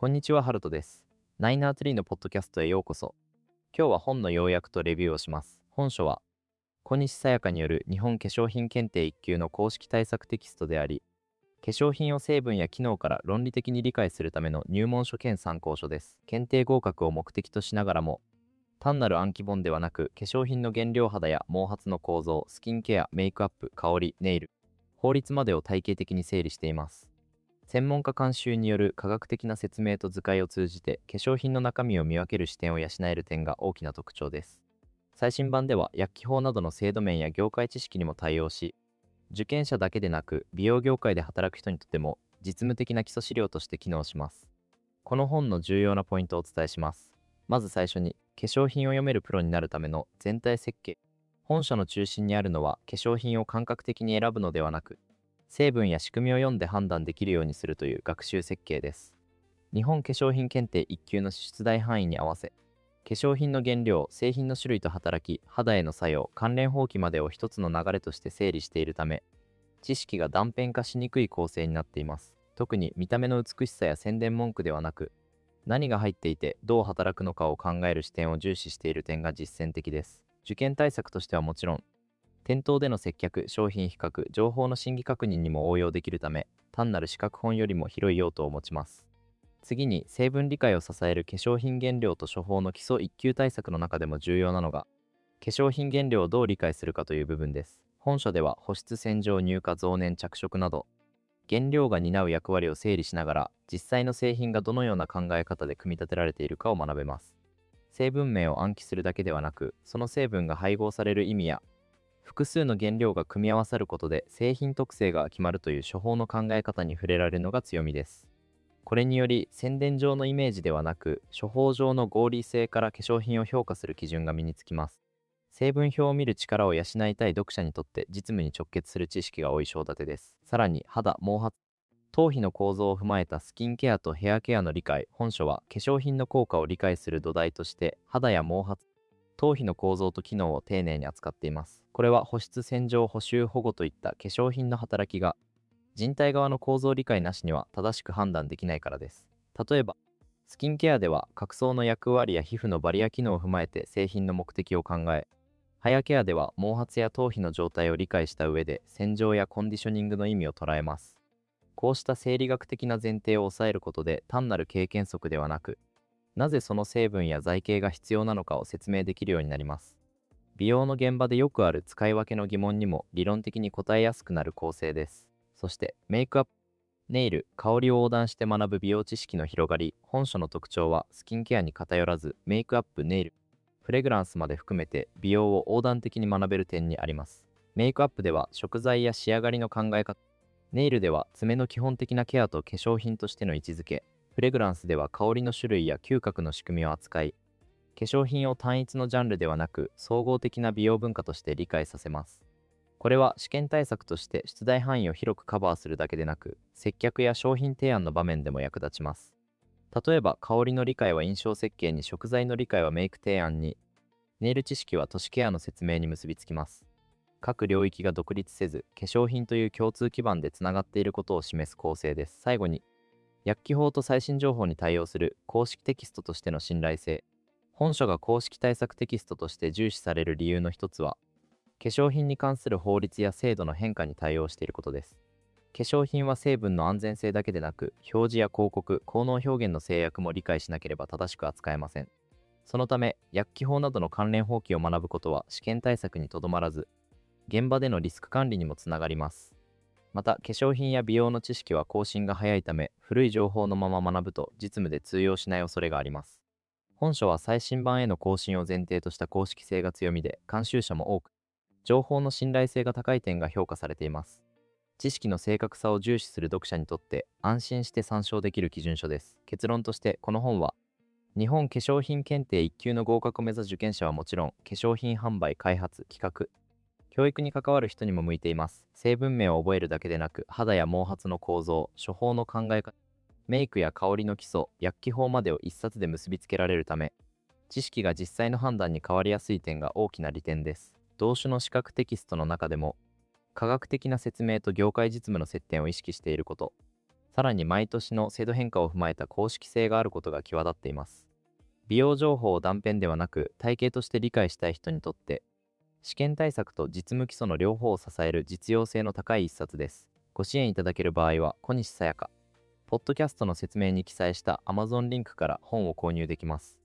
こんにちは、ハルトです。ナイナーツリーのポッドキャストへようこそ。今日は本の要約とレビューをします。本書は、小西さやかによる日本化粧品検定1級の公式対策テキストであり、化粧品を成分や機能から論理的に理解するための入門書兼参考書です。検定合格を目的としながらも、単なる暗記本ではなく、化粧品の原料肌や毛髪の構造、スキンケア、メイクアップ、香り、ネイル、法律までを体系的に整理しています。専門家監修による科学的な説明と図解を通じて化粧品の中身を見分ける視点を養える点が大きな特徴です。最新版では薬機法などの制度面や業界知識にも対応し、受験者だけでなく美容業界で働く人にとっても実務的な基礎資料として機能します。この本の重要なポイントをお伝えします。まず最初に、化粧品を読めるプロになるための全体設計。本書の中心にあるのは、化粧品を感覚的に選ぶのではなく、成分や仕組みを読んで判断できるようにするという学習設計です。日本化粧品検定1級の出題範囲に合わせ、化粧品の原料、製品の種類と働き、肌への作用、関連法規までを一つの流れとして整理しているため、知識が断片化しにくい構成になっています。特に見た目の美しさや宣伝文句ではなく、何が入っていてどう働くのかを考える視点を重視している点が実践的です。受験対策としてはもちろん、店頭での接客、商品比較、情報の審議確認にも応用できるため、単なる資格本よりも広い用途を持ちます。次に、成分理解を支える化粧品原料と処方の基礎1級対策の中でも重要なのが、化粧品原料をどう理解するかという部分です。本書では保湿、洗浄、乳化、増粘、着色など、原料が担う役割を整理しながら、実際の製品がどのような考え方で組み立てられているかを学べます。成分名を暗記するだけではなく、その成分が配合される意味や、複数の原料が組み合わさることで製品特性が決まるという処方の考え方に触れられるのが強みです。これにより、宣伝上のイメージではなく、処方上の合理性から化粧品を評価する基準が身につきます。成分表を見る力を養いたい読者にとって実務に直結する知識が多い章立てです。さらに、肌、毛髪、頭皮の構造を踏まえたスキンケアとヘアケアの理解。本書は化粧品の効果を理解する土台として、肌や毛髪、頭皮の構造と機能を丁寧に扱っています。これは保湿、洗浄、補修、保護といった化粧品の働きが人体側の構造理解なしには正しく判断できないからです。例えば、スキンケアでは角層の役割や皮膚のバリア機能を踏まえて製品の目的を考え、ヘアケアでは毛髪や頭皮の状態を理解した上で洗浄やコンディショニングの意味を捉えます。こうした生理学的な前提を抑えることで単なる経験則ではなく、なぜその成分や剤形が必要なのかを説明できるようになります。美容の現場でよくある使い分けの疑問にも理論的に答えやすくなる構成です。そして、メイクアップ、ネイル、香りを横断して学ぶ美容知識の広がり。本書の特徴はスキンケアに偏らず、メイクアップ、ネイル、フレグランスまで含めて美容を横断的に学べる点にあります。メイクアップでは食材や仕上がりの考え方、ネイルでは爪の基本的なケアと化粧品としての位置づけ、フレグランスでは香りの種類や嗅覚の仕組みを扱い、化粧品を単一のジャンルではなく総合的な美容文化として理解させます。これは試験対策として出題範囲を広くカバーするだけでなく、接客や商品提案の場面でも役立ちます。例えば、香りの理解は印象設計に、食材の理解はメイク提案に、ネイル知識は都市ケアの説明に結びつきます。各領域が独立せず、化粧品という共通基盤でつながっていることを示す構成です。最後に、薬機法と最新情報に対応する公式テキストとしての信頼性。本書が公式対策テキストとして重視される理由の一つは、化粧品に関する法律や制度の変化に対応していることです。化粧品は成分の安全性だけでなく、表示や広告、効能表現の制約も理解しなければ正しく扱えません。そのため、薬機法などの関連法規を学ぶことは試験対策にとどまらず、現場でのリスク管理にもつながります。また、化粧品や美容の知識は更新が早いため、古い情報のまま学ぶと実務で通用しない恐れがあります。本書は最新版への更新を前提とした公式性が強みで、監修者も多く、情報の信頼性が高い点が評価されています。知識の正確さを重視する読者にとって安心して参照できる基準書です。結論として、この本は、日本化粧品検定1級の合格を目指す受験者はもちろん、化粧品販売、開発、企画、教育に関わる人にも向いています。成分名を覚えるだけでなく、肌や毛髪の構造、処方の考え方、メイクや香りの基礎、薬機法までを一冊で結びつけられるため、知識が実際の判断に変わりやすい点が大きな利点です。同種の資格テキストの中でも、科学的な説明と業界実務の接点を意識していること、 さらに毎年の制度変化を踏まえた公式性があることが際立っています。美容情報を断片ではなく体系として理解したい人にとって、試験対策と実務基礎の両方を支える実用性の高い一冊です。ご支援いただける場合は、小西さやか、ポッドキャストの説明に記載した Amazon リンクから本を購入できます。